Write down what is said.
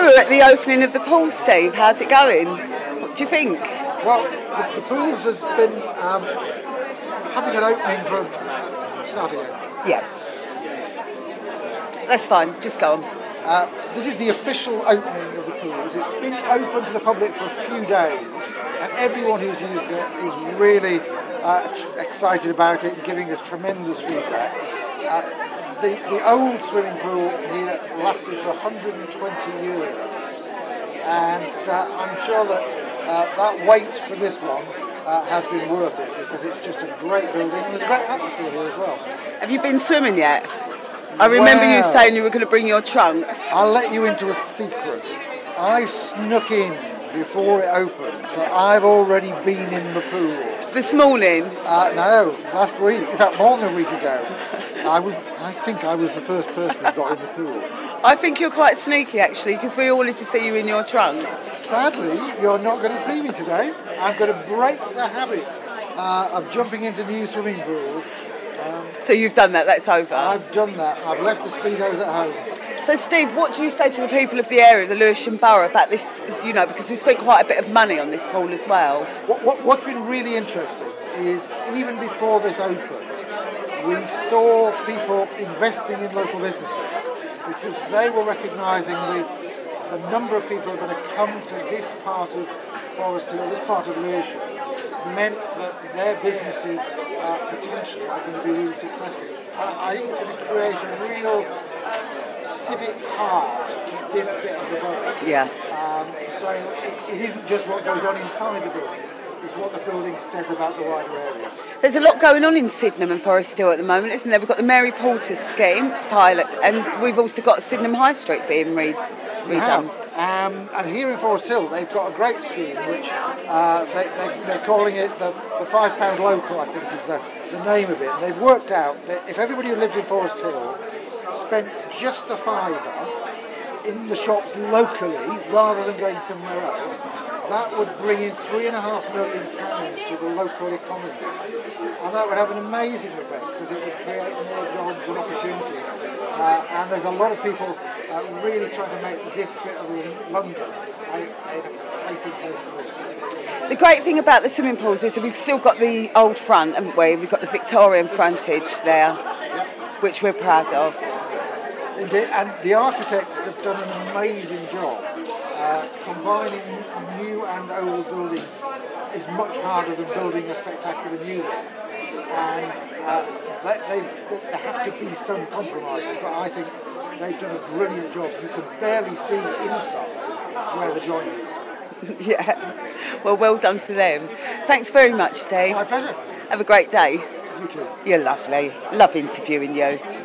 were at the opening of the pool, Steve. How's it going? What do you think? Well, the pools has been having an opening for Saturday. Yeah. That's fine, just go on. This is the official opening of the pools. It's been open to the public for a few days, and everyone who's used it is really excited about it and giving us tremendous feedback. The old swimming pool here lasted for 120 years, and I'm sure that that wait for this one has been worth it, because it's just a great building and there's a great atmosphere here as well. Have you been swimming yet? I remember you saying you were going to bring your trunks. I'll let you into a secret. I snuck in before it opened, so I've already been in the pool. This morning? No, last week. In fact, more than a week ago. I think I was the first person who got in the pool. I think you're quite sneaky, actually, because we all wanted to see you in your trunks. Sadly, you're not going to see me today. I'm going to break the habit of jumping into new swimming pools. So you've done that, that's over? I've done that. I've left the Speedos at home. So Steve, what do you say to the people of the area, the Lewisham Borough, about this, because we spent quite a bit of money on this pool as well? What's been really interesting is, even before this opened, we saw people investing in local businesses, because they were recognising the number of people who are going to come to this part of Forest Hill, this part of Lewisham, meant that their businesses potentially are going to be really successful. And I think it's going to create a real civic heart to this bit of the borough. Yeah. So it isn't just what goes on inside the building, it's what the building says about the wider area. There's a lot going on in Sydenham and Forest Hill at the moment, isn't there? We've got the Mary Porter's scheme pilot, and we've also got Sydenham High Street being redone. And here in Forest Hill, they've got a great scheme, which they're calling it the £5 local, I think is the name of it. And they've worked out that if everybody who lived in Forest Hill spent just a £5 in the shops locally, rather than going somewhere else, that would bring in £3.5 million to the local economy. And that would have an amazing effect, because it would create more jobs and opportunities. And there's a lot of people really trying to make this bit of London an exciting place to live. The great thing about the swimming pools is that we've still got the old front, haven't we? We've got the Victorian frontage there, which we're proud of. Indeed, and the architects have done an amazing job. Combining new and old buildings is much harder than building a spectacular new one. And there have to be some compromises, but I think they've done a brilliant job. You can barely see inside where the joint is. Yeah, well done to them. Thanks very much, Steve. My pleasure. Have a great day. You too. You're lovely. Love interviewing you.